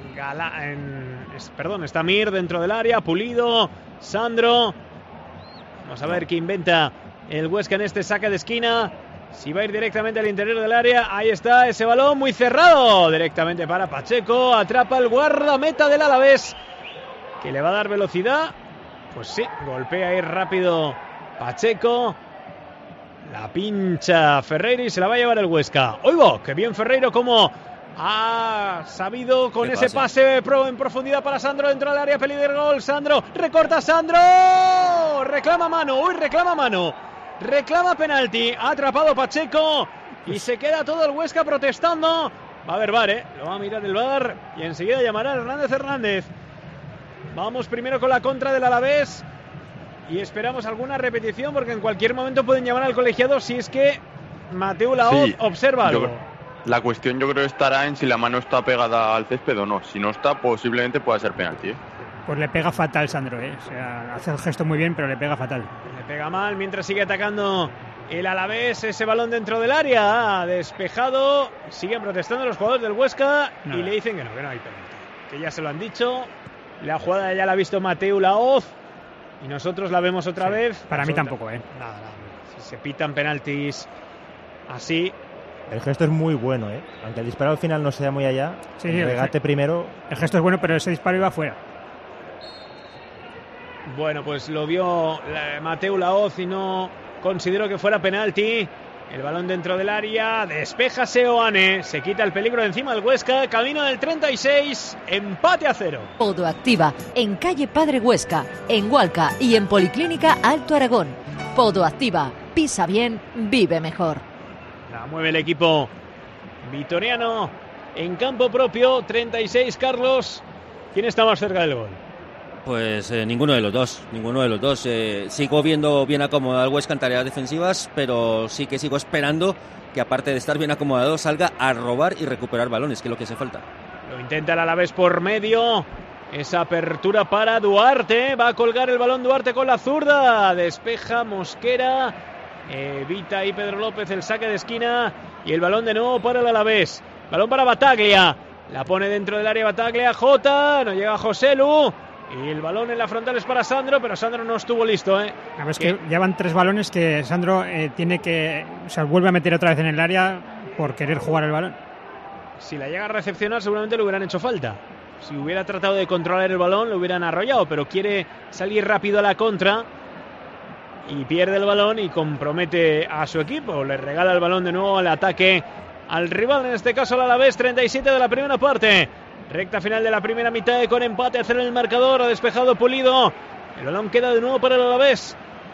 está Mir dentro del área, Pulido, Sandro. Vamos a ver qué inventa el Huesca en este saque de esquina. Si va a ir directamente al interior del área, ahí está ese balón muy cerrado, directamente para Pacheco, atrapa el guardameta del Alavés, que le va a dar velocidad. Pues sí, golpea ahí rápido Pacheco, la pincha Ferreiro y se la va a llevar el Huesca. ¡Oigo! ¡Qué bien Ferreiro como Ha sabido con ¿Qué ese pasa? pase en profundidad para Sandro dentro del área, peligro gol. Sandro, recorta Sandro. Reclama mano, reclama mano. Reclama penalti. Ha atrapado Pacheco y se queda todo el Huesca protestando. Va a haber VAR, lo va a mirar el VAR y enseguida llamará a Hernández. Vamos primero con la contra del Alavés y esperamos alguna repetición porque en cualquier momento pueden llamar al colegiado si es que Mateu Laoz observa algo. La cuestión yo creo estará en si la mano está pegada al césped o no. Si no está, posiblemente pueda ser penalti. Pues le pega fatal Sandro, O sea, hace el gesto muy bien, pero le pega fatal. Le pega mal mientras sigue atacando el Alavés. Ese balón dentro del área, despejado. Siguen protestando los jugadores del Huesca y le dicen que no hay penalti. Que ya se lo han dicho. La jugada ya la ha visto Mateu Laoz y nosotros la vemos otra vez. Para mí tampoco, Nada. Si se pitan penaltis así... El gesto es muy bueno, aunque el disparo al final no sea muy allá. Sí, el regate primero. El gesto es bueno, pero ese disparo iba fuera. Bueno, pues lo vio Mateu Laoz y no considero que fuera penalti. El balón dentro del área, despeja Seoane, se quita el peligro de encima del Huesca, camino del 36, empate a 0. Podoactiva, en calle Padre Huesca, en Hualca y en Policlínica Alto Aragón. Podoactiva, pisa bien, vive mejor. La mueve el equipo vitoriano en campo propio, 36 Carlos. ¿Quién está más cerca del gol? Pues ninguno de los dos. Sigo viendo bien acomodado al Huesca en tareas defensivas, pero sí que sigo esperando que aparte de estar bien acomodado salga a robar y recuperar balones, que es lo que hace falta. Lo intenta el Alavés por medio. Esa apertura para Duarte. Va a colgar el balón Duarte con la zurda. Despeja Mosquera. Evita ahí Pedro López el saque de esquina. Y el balón de nuevo para el Alavés. Balón para Bataglia. La pone dentro del área Bataglia. Jota. No llega Joselu. Y el balón en la frontal es para Sandro, pero Sandro no estuvo listo, A ver, es que ya van 3 balones que Sandro tiene que... O sea, vuelve a meter otra vez en el área por querer jugar el balón. Si la llega a recepcionar seguramente le hubieran hecho falta. Si hubiera tratado de controlar el balón lo hubieran arrollado, pero quiere salir rápido a la contra y pierde el balón y compromete a su equipo. Le regala el balón de nuevo al ataque al rival, en este caso al Alavés. 37 de la primera parte. Recta final de la primera mitad con empate a 0 en el marcador. Ha despejado Pulido. El balón queda de nuevo para el Alavés.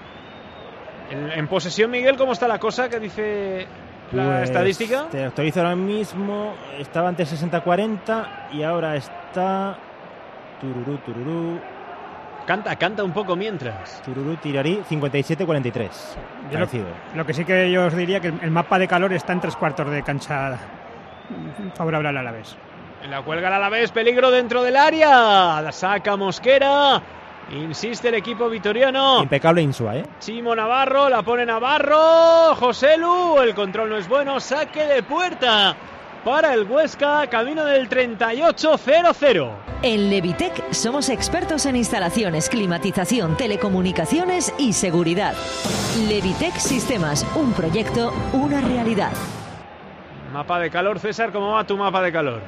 En posesión, Miguel, ¿cómo está la cosa? ¿Qué dice la estadística? Te actualizo ahora mismo. Estaba antes 60-40 y ahora está... Tururú. Canta un poco mientras. Tururú, tirarí, 57-43. Lo que sí que yo os diría que el mapa de calor está en 3/4 de cancha favorable al Alavés. La cuelga el Alavés, peligro dentro del área. La saca Mosquera. Insiste el equipo vitoriano. Impecable Insua, Chimo Navarro, la pone Navarro. Joselu, el control no es bueno. Saque de puerta para el Huesca, camino del 38-0-0. En Levitec somos expertos en instalaciones, climatización, telecomunicaciones y seguridad. Levitec Sistemas, un proyecto, una realidad. Mapa de calor, César, ¿cómo va tu mapa de calor?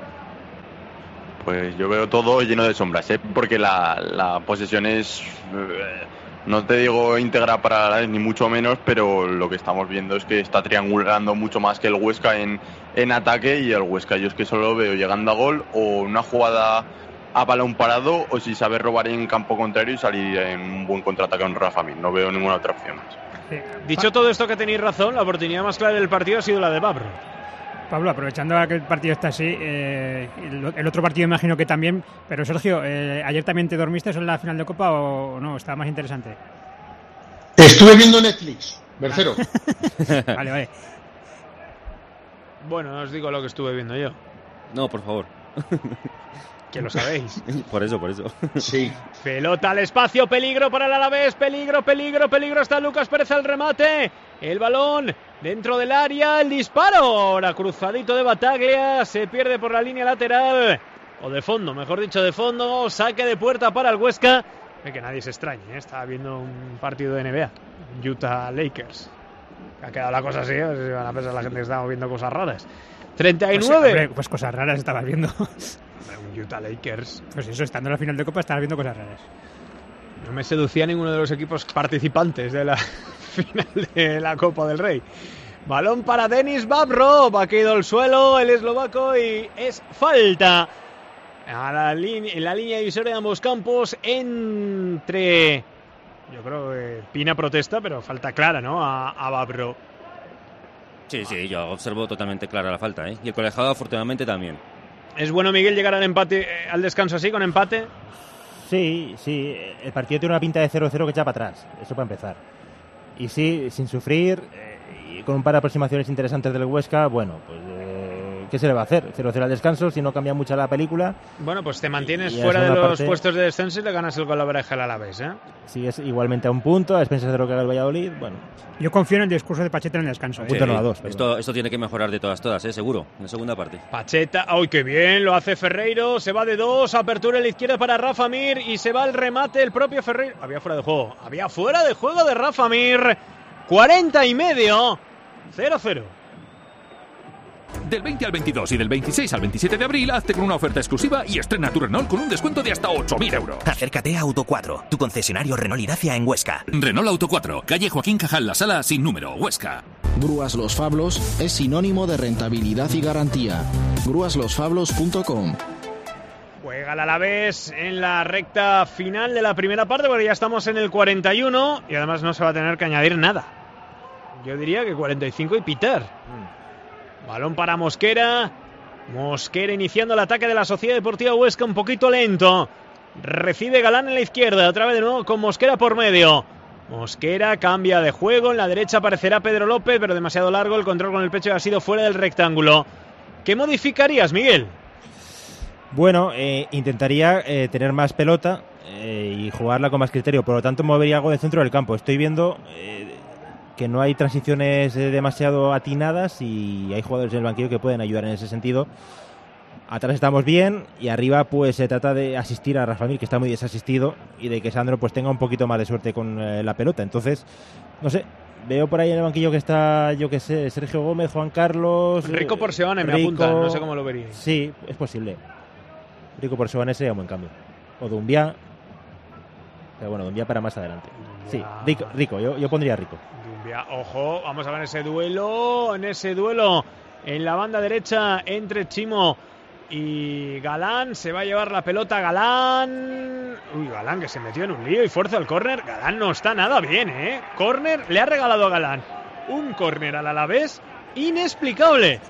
Pues yo veo todo lleno de sombras, porque la posesión es, no te digo íntegra para la ni mucho menos, pero lo que estamos viendo es que está triangulando mucho más que el Huesca en ataque, y el Huesca yo es que solo veo llegando a gol o una jugada a balón parado, o si sabe robar en campo contrario y salir en un buen contraataque con Rafa Mir. No veo ninguna otra opción más. Dicho todo esto, que tenéis razón, la oportunidad más clara del partido ha sido la de Pablo. Pablo, aprovechando que el partido está así, el otro partido imagino que también, pero Sergio, ¿ayer también te dormiste en la final de Copa o no? ¿Estaba más interesante? Estuve viendo Netflix, Bercero. Vale. Bueno, no os digo lo que estuve viendo yo. No, por favor. Que lo sabéis. Por eso. Sí. Pelota al espacio, peligro para el Alavés, peligro. Está Lucas Pérez al remate. El balón dentro del área, el disparo. Ahora cruzadito de Bataglia, se pierde por la línea lateral. O de fondo, mejor dicho, de fondo. Saque de puerta para el Huesca. Que nadie se extrañe, estaba viendo un partido de NBA. Utah Lakers. Ha quedado la cosa así, se van a pensar la gente que estamos viendo cosas raras. 39. Pues cosas raras estabas viendo. Un Utah Lakers. Pues eso, estando en la final de Copa estabas viendo cosas raras. No me seducía ninguno de los equipos participantes de la final de la Copa del Rey. Balón para Denis Vavro, ha caído al suelo el eslovaco y es falta en la línea divisoria de ambos campos entre... Yo creo que Pina protesta, pero falta clara, ¿no? A Vavro. Sí, yo observo totalmente clara la falta, ¿eh? Y el colegiado afortunadamente también. ¿Es bueno, Miguel, llegar al empate, al descanso así, con empate? Sí, el partido tiene una pinta de 0-0 que echa para atrás, eso para empezar. Y sí, sin sufrir, y con un par de aproximaciones interesantes del Huesca, bueno, pues ¿qué se le va a hacer? 0-0 al descanso, si no cambia mucho la película. Bueno, pues te mantienes fuera de los puestos de descenso y le ganas el golaveraje al Alavés, ¿eh? Sí, es igualmente a un punto, a expensas de lo que haga el Valladolid, bueno. Yo confío en el discurso de Pacheta en el descanso. Punto no a dos. Esto tiene que mejorar de todas, seguro, en la segunda parte. Pacheta, ¡ay, qué bien! Lo hace Ferreiro, se va de dos, apertura en la izquierda para Rafa Mir y se va el remate el propio Ferreiro. Había fuera de juego de Rafa Mir. 40 y medio, 0-0. Del 20 al 22 y del 26 al 27 de abril, hazte con una oferta exclusiva y estrena tu Renault con un descuento de hasta 8.000 euros. Acércate a Auto 4, tu concesionario Renault y Dacia en Huesca. Renault Auto 4, calle Joaquín Cajal La Sala, sin número, Huesca. Grúas Los Fablos es sinónimo de rentabilidad y garantía. grúaslosfablos.com. Juega el Alavés en la recta final de la primera parte, porque ya estamos en el 41 y además no se va a tener que añadir nada. Yo diría que 45 y pitar. Balón para Mosquera. Mosquera iniciando el ataque de la Sociedad Deportiva Huesca, un poquito lento. Recibe Galán en la izquierda, otra vez de nuevo con Mosquera por medio. Mosquera cambia de juego, en la derecha aparecerá Pedro López, pero demasiado largo, el control con el pecho ha sido fuera del rectángulo. ¿Qué modificarías, Miguel? Bueno, intentaría tener más pelota y jugarla con más criterio, por lo tanto movería algo de centro del campo. Estoy viendo que no hay transiciones demasiado atinadas y hay jugadores en el banquillo que pueden ayudar en ese sentido. Atrás estamos bien y arriba pues se trata de asistir a Rafa Mir, que está muy desasistido, y de que Sandro pues tenga un poquito más de suerte con la pelota. Entonces, no sé, veo por ahí en el banquillo que está, yo que sé, Sergio Gómez, Juan Carlos... Rico Porseone me apunta, no sé cómo lo veríais. Sí, es posible. Rico Porseone sería un buen cambio. O Dumbiá. Pero bueno, Dumbiá para más adelante. Sí, Rico, yo pondría Rico. Dumbiá, ojo, vamos a ver ese duelo en la banda derecha entre Chimo y Galán. Se va a llevar la pelota Galán. Galán que se metió en un lío y fuerza el córner. Galán no está nada bien, ¿eh? Córner, le ha regalado a Galán un córner al Alavés inexplicable.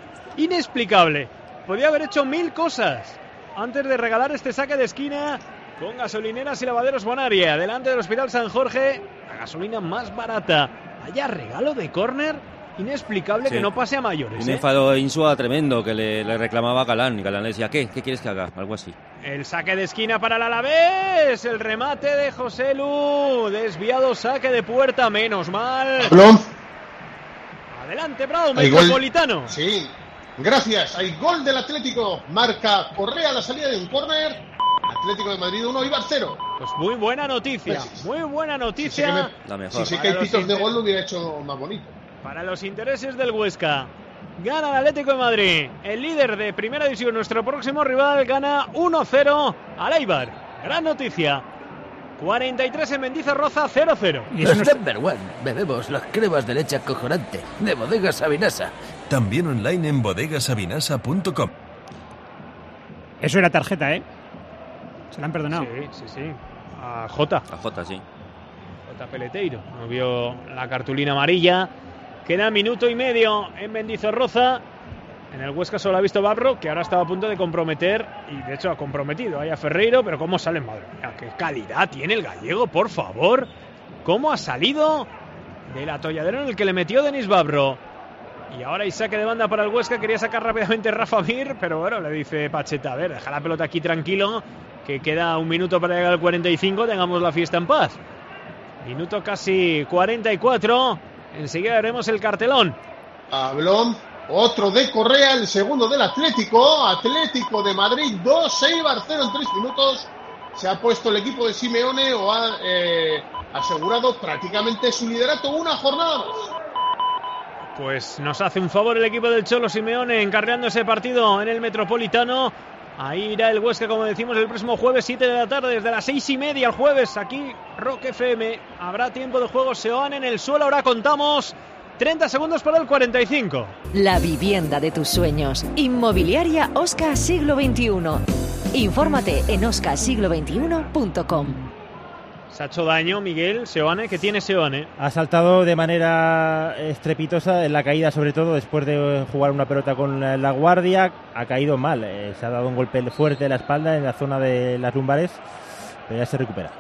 Podía haber hecho 1000 cosas antes de regalar este saque de esquina con gasolineras y lavaderos Bonaria, delante del Hospital San Jorge, la gasolina más barata. Vaya regalo de córner inexplicable, sí, que no pase a mayores. Un enfado Insua tremendo que le reclamaba a Galán, y Galán le decía, ¿qué quieres que haga? Algo así. El saque de esquina para el Alavés, el remate de José Lu, desviado, saque de puerta, menos mal. Plom. Adelante, Bravo, Metropolitano. Sí, gracias, hay gol del Atlético, marca Correa a la salida de un córner. Atlético de Madrid 1, Eibar 0. Pues muy buena noticia, muy buena noticia. La mejor. Si sé que hay pitos de gol lo hubiera hecho más bonito. Para los intereses del Huesca, gana el Atlético de Madrid, el líder de Primera División, nuestro próximo rival, gana 1-0 al Eibar. Gran noticia. 43 en Mendizorroza, 0-0. Los number one, bebemos las cremas de leche acojonante de Bodegas Sabinasa. También online en bodegasabinasa.com. Eso era tarjeta, ¿eh? Se la han perdonado. Sí. A Jota, sí. Jota Peleteiro. No vio la cartulina amarilla. Queda minuto y medio en Mendizorroza. En el Huesca solo ha visto Vavro, que ahora estaba a punto de comprometer, y de hecho ha comprometido ahí a Ferreiro, pero cómo sale, madre mía, qué calidad tiene el gallego, por favor. Cómo ha salido del atolladero en el que le metió Denis Vavro. Y ahora hay saque de banda para el Huesca. Quería sacar rápidamente Rafa Mir, pero bueno, le dice Pacheta, a ver, deja la pelota aquí tranquilo, que queda un minuto para llegar al 45, tengamos la fiesta en paz. Minuto casi 44, enseguida veremos el cartelón. Hablón, otro de Correa, el segundo del Atlético de Madrid 2, Eibar 0 en 3 minutos. Se ha puesto el equipo de Simeone o ha asegurado prácticamente su liderato una jornada más. Pues nos hace un favor el equipo del Cholo Simeone encargando ese partido en el Metropolitano. Ahí irá el Huesca, como decimos, el próximo jueves 7 de la tarde, desde las 6:30 el jueves, aquí Rock FM. Habrá tiempo de juego, Seoane en el suelo. Ahora contamos 30 segundos para el 45. La vivienda de tus sueños. Inmobiliaria Oscar Siglo XXI. Infórmate en oscarsiglo21.com. Se ha hecho daño Miguel Seoane. ¿Qué tiene Seoane? Ha saltado de manera estrepitosa en la caída, sobre todo después de jugar una pelota con la guardia. Ha caído mal, se ha dado un golpe fuerte en la espalda, en la zona de las lumbares, pero ya se recupera.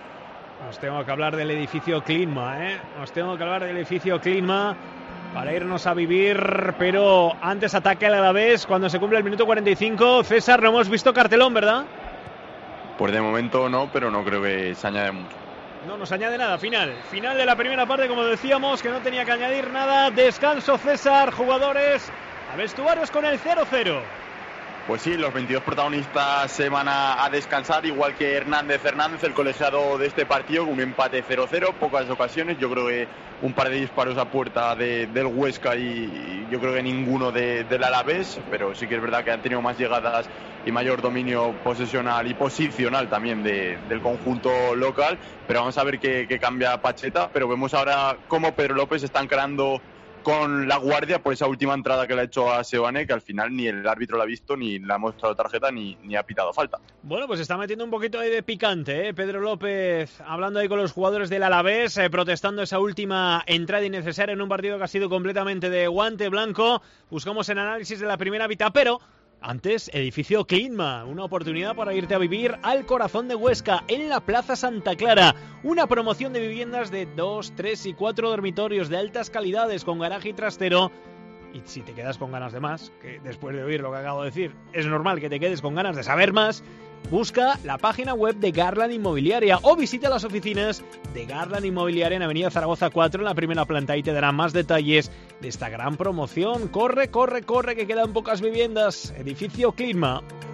Os tengo que hablar del edificio Clima, Os tengo que hablar del edificio Clima para irnos a vivir, pero antes ataque al Alavés cuando se cumple el minuto 45. César, no hemos visto cartelón, ¿verdad? Pues de momento no, pero no creo que se añade mucho. No nos añade nada. Final de la primera parte, como decíamos, que no tenía que añadir nada. Descanso, César, jugadores a vestuarios con el 0-0. Pues sí, los 22 protagonistas se van a descansar, igual que Hernández, el colegiado de este partido, un empate 0-0, pocas ocasiones, yo creo que un par de disparos a puerta del Huesca y yo creo que ninguno del Alavés, pero sí que es verdad que han tenido más llegadas y mayor dominio posesional y posicional también del conjunto local, pero vamos a ver qué cambia Pacheta, pero vemos ahora cómo Pedro López está encarando con la guardia por esa última entrada que le ha hecho a Seoane, que al final ni el árbitro la ha visto, ni le ha mostrado tarjeta, ni ha pitado falta. Bueno, pues está metiendo un poquito ahí de picante, Pedro López, hablando ahí con los jugadores del Alavés, protestando esa última entrada innecesaria en un partido que ha sido completamente de guante blanco. Buscamos el análisis de la primera mitad, pero antes, edificio Clima, una oportunidad para irte a vivir al corazón de Huesca, en la Plaza Santa Clara. Una promoción de viviendas de 2, 3 y 4 dormitorios de altas calidades con garaje y trastero. Y si te quedas con ganas de más, que después de oír lo que acabo de decir, es normal que te quedes con ganas de saber más, busca la página web de Garland Inmobiliaria o visita las oficinas de Garland Inmobiliaria en Avenida Zaragoza 4 en la primera planta y te darán más detalles de esta gran promoción. Corre, que quedan pocas viviendas. Edificio Clima.